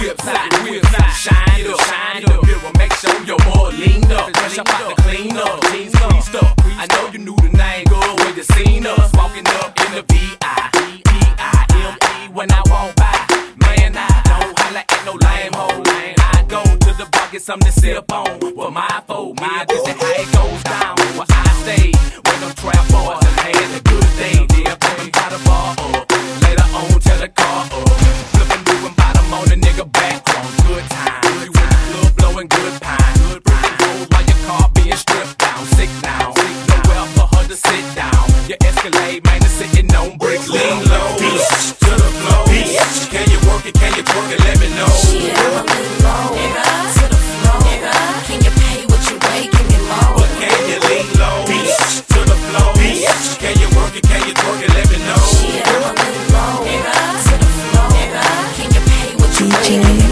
whips out, shine up, mirror, make sure your boy leaned up, fresh up out the clean up, jeans creased up. I know you knew the name good when you seen us walking up in the V-I-P-I-M-E when I walk by. Man, I don't holla at no lame hole. I go to the bar, get something to sip on. Well, my folk, this is how it goes down. Where I stay, where them trap boys and had a good day. They're coming by the bar up, later on tell the car up. Flipping, moving bottom on the nigga back on good time. You in the club blowing good pine. Good breaking holes while your car being stripped down. Sick now, nowhere for her to sit down. Your Escalade, man, is sitting on bricks. Lean low, to the flow. Can you work it, can you twerk it, let me know. Shit, I'ma lean low, to the flow. Can you pay what you weigh, give me more. But can you lean low, to the flow. Can you work it, can you twerk it, let me know. Shit, I'ma lean low, to the flow. Can you pay what you weigh, give me more.